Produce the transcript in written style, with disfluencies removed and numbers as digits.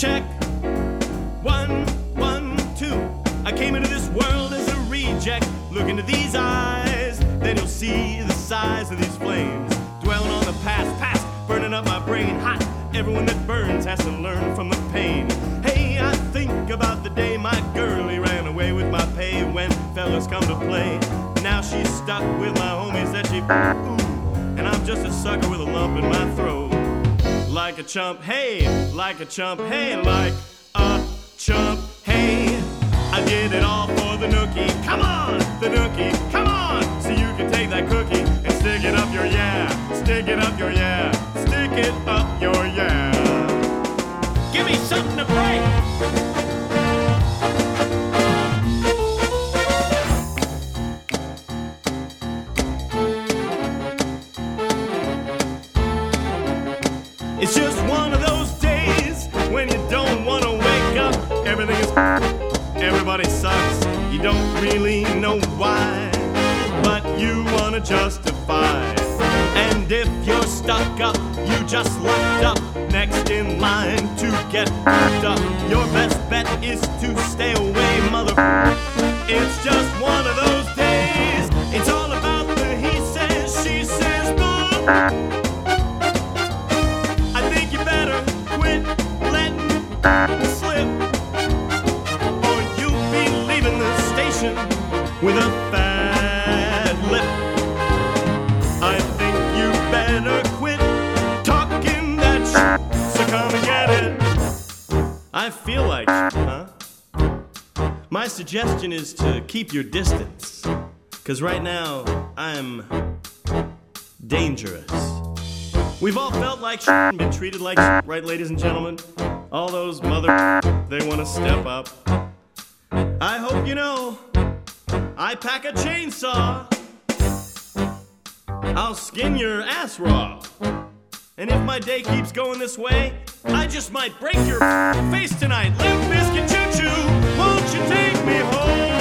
Check. 1, 1, 2. I came into this world as a reject. Look into these eyes, then you'll see the size of these flames. Dwelling on the past, burning up my brain hot. Everyone that burns has to learn from the pain. Hey, I think about the day my girlie ran away with my pay when fellas come to play. Now she's stuck with my homies that she ooh, and I'm just a sucker with a lump in my throat. Like a chump, hey, like a chump, hey, like a chump, hey. I did it all for the nookie. Come on, the nookie, come on. So you can take that cookie and stick it up your yeah. Stick it up your yeah. Stick it up your yeah. Give me something to break. It's just one of those days when you don't want to wake up. Everything is everybody sucks. You don't really know why, but you want to justify. And if you're stuck up, you just locked up next in line to get fucked up. Your best bet is to stay away, mother. It's just one of those days. It's all about the he says, she says, boom. I think you better quit letting slip, or you'll be leaving the station with a fat lip. I think you better quit talking that shit, so come and get it. I feel like huh? My suggestion is to keep your distance, 'cause right now I'm dangerous. We've all felt like shit and been treated like shit, right, ladies and gentlemen? All those mother they want to step up. I hope you know, I pack a chainsaw. I'll skin your ass raw. And if my day keeps going this way, I just might break your face tonight. Limp Bizkit choo-choo, won't you take me home?